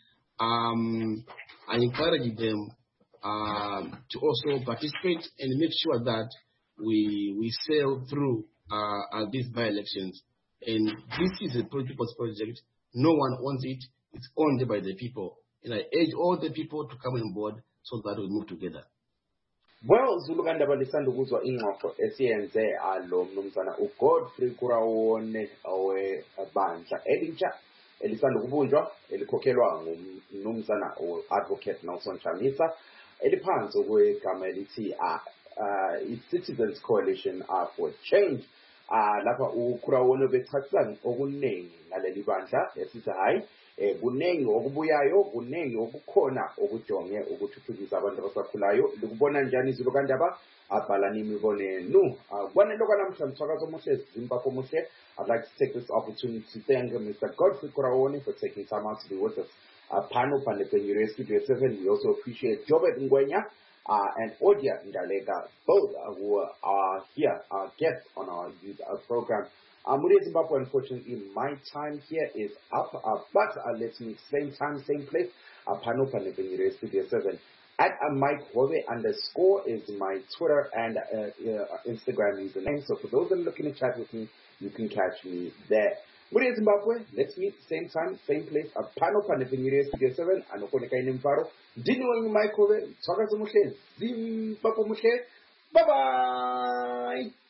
I encourage them to also participate and make sure that we sail through these by-elections. And this is a people's project. No one owns it. It's owned by the people. And I urge all the people to come on board so that we move together. Well, Zuluganda balisanda ukuzwa ingxoxo esiyenze alo mnumzana uGodfrey Kuraone owebandla elitsha elisanda ukubunjwa elikhokhelwa ngumnumzana uAdvocate Nelson Chamisa eliphansi kwegama elithi Citizens Coalition for Change. Lapha uKuraone bechasisa okuningi ngaleli bandla esithi hayi kuningi okubuyayo kuningi okukhona okujonge ukuthuthukisa abantu abasakhulayo likubona njani Zulugandaba abhala nimibono yenu kwanelokwa namhlanje mthakazo omuhle Zimbabwe omuhle. I'd like to take this opportunity to thank Mr. Godfrey Kuraone for taking time out to be with us. Panel Panepeni Studio 7. We also appreciate Jobert Ngwenya and Odia Ndalega, both who are here, our guests on our youth program. Muria Zimbabwe, unfortunately, my time here is up, but let's meet same time, same place. Panel Panepeni Studio 7. At Mike Hove _ is my Twitter and Instagram username. So for those that are looking to chat with me, you can catch me there. Muria Zimbabwe, let's meet same time, same place. Panel Panepeni Studio 7. Anokoneka inimfaro. Dini wangu Mike Hove. Tswakazo muhle. Zimbabwe muhle. Bye bye.